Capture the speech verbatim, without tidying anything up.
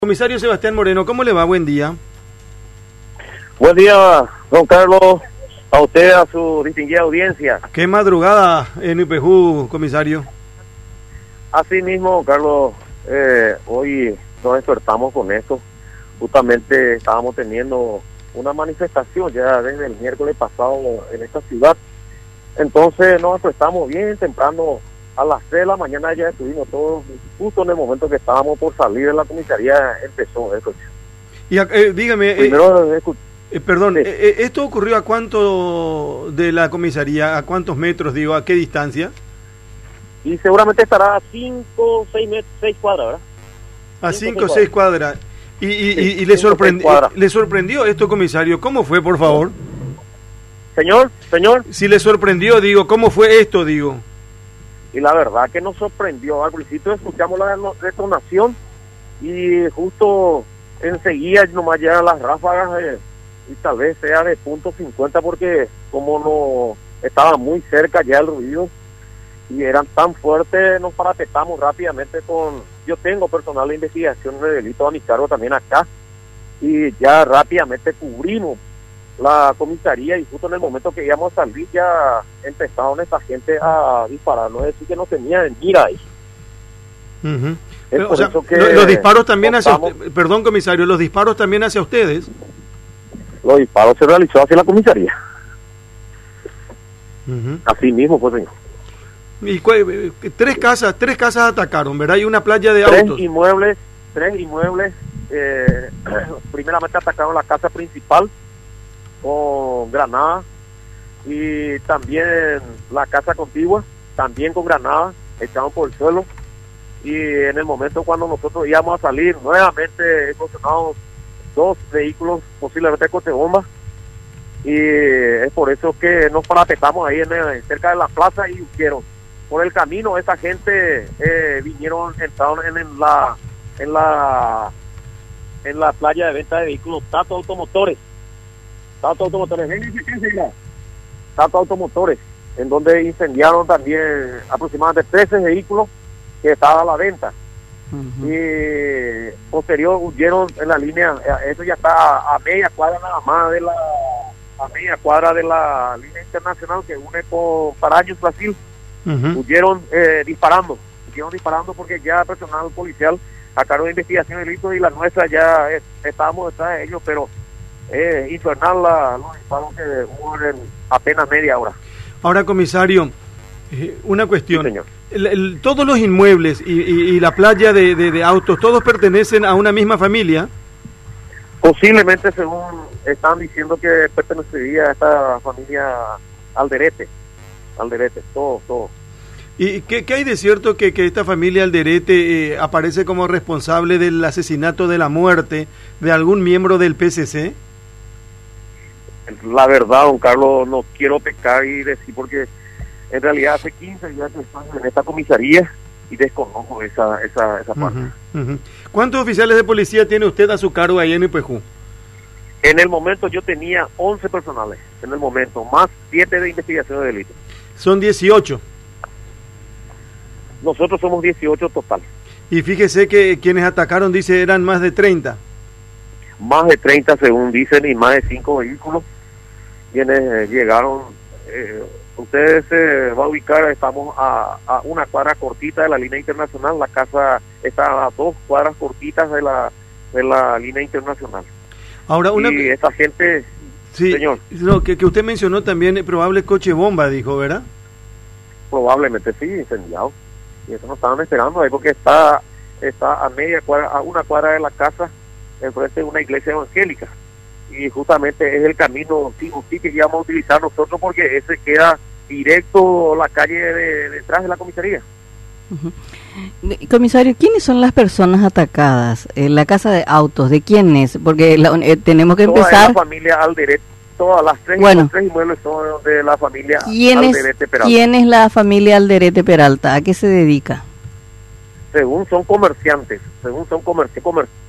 Comisario Sebastián Moreno, ¿cómo le va? Buen día. Buen día, don Carlos, a usted, a su distinguida audiencia. Qué madrugada en Ipejú, comisario. Así mismo, Carlos, eh, hoy nos despertamos con esto. Justamente estábamos teniendo una manifestación ya desde el miércoles pasado en esta ciudad. Entonces nos despertamos bien temprano. A las tres de la mañana ya estuvimos todos, justo en el momento que estábamos por salir de la comisaría empezó eso. Y eh, dígame, Primero, eh, eh, perdón, sí. eh, ¿esto ocurrió a cuánto de la comisaría, a cuántos metros, digo, a qué distancia? Y seguramente estará a cinco, seis metros, seis cuadras, ¿verdad? A cinco o seis cuadras. ¿Y, y, sí, y, y le, sorprendi le sorprendió esto, comisario? ¿Cómo fue, por favor? Señor, señor. Si le sorprendió, digo, ¿cómo fue esto, digo? Y la verdad que nos sorprendió. Al principio escuchamos la detonación y justo enseguida nomás llegan las ráfagas de, y tal vez sea de punto cincuenta porque como no estaba muy cerca ya el ruido y eran tan fuertes, nos parapetamos rápidamente con... Yo tengo personal de investigación de delito a mi cargo también acá y ya rápidamente cubrimos la comisaría y justo en el momento que íbamos a salir ya empezaron esta gente a disparar, no es decir que no tenía en mira ahí. Uh-huh. Pero, o sea, que los disparos también hacia usted, perdón comisario, los disparos también hacia ustedes. Los disparos se realizó hacia la comisaría. Uh-huh. Así mismo, pues señor. Y tres casas, tres casas atacaron, ¿verdad? Y una playa de tres autos. Inmuebles, tres inmuebles, eh, primeramente atacaron la casa principal con granadas y también la casa contigua, también con granadas, echaron por el suelo y en el momento cuando nosotros íbamos a salir nuevamente eclosionamos dos vehículos posiblemente coche bomba y es por eso que nos parapetamos ahí en el, cerca de la plaza y huyeron. Por el camino esa gente eh, vinieron, entraron en, en la en la en la playa de venta de vehículos Tato Automotores. Tato Automotores, Tato Automotores, en donde incendiaron también aproximadamente trece vehículos que estaban a la venta. Uh-huh. Y posterior huyeron en la línea, eso ya está a, a media cuadra nada más de la, a media cuadra de la línea internacional que une con Paraños, Brasil. Uh-huh. Huyeron eh, disparando, huyeron disparando porque ya personal policial a cargo de investigación de delitos y la nuestra ya eh, estábamos detrás de ellos, pero Eh, infernal la, los disparos que hubo en apenas media hora. Ahora, comisario, eh, una cuestión. Sí, el, el, todos los inmuebles y, y, y la playa de, de, de autos, ¿todos pertenecen a una misma familia? Posiblemente, según están diciendo que pertenecería a esta familia Alderete. Alderete, todo, todo. ¿Y qué, qué hay de cierto que, que esta familia Alderete eh, aparece como responsable del asesinato, de la muerte de algún miembro del P C C? La verdad, don Carlos, no quiero pecar y decir porque en realidad hace quince días que estoy en esta comisaría y desconozco esa, esa, esa parte. Uh-huh, uh-huh. ¿Cuántos oficiales de policía tiene usted a su cargo ahí en Ipejú? En el momento yo tenía once personales, en el momento, más siete de investigación de delitos. Son dieciocho. Nosotros somos dieciocho total. Y fíjese que quienes atacaron, dice, eran más de treinta. Más de treinta según dicen y más de cinco vehículos quienes eh, llegaron. Eh, ustedes se eh, va a ubicar, estamos a, a una cuadra cortita de la línea internacional, la casa está a dos cuadras cortitas de la de la línea internacional. Ahora una y esta gente, sí, señor, no, que, que usted mencionó también el probable coche bomba, dijo, ¿verdad? Probablemente sí, incendiado. Y eso nos estaban esperando ahí porque está está a media cuadra, a una cuadra de la casa enfrente de una iglesia evangélica y justamente es el camino sí, sí que íbamos a utilizar nosotros porque ese queda directo la calle de, detrás de la comisaría. Uh-huh. Comisario, ¿quiénes son las personas atacadas? ¿En la casa de autos? ¿De quiénes? Porque la, eh, tenemos que Toda empezar... la familia Alderete, todas las tres, bueno, los tres inmuebles son de la familia ¿quién Alderete es, Peralta. ¿Quién es la familia Alderete Peralta? ¿A qué se dedica? Según son comerciantes, según son comerci comer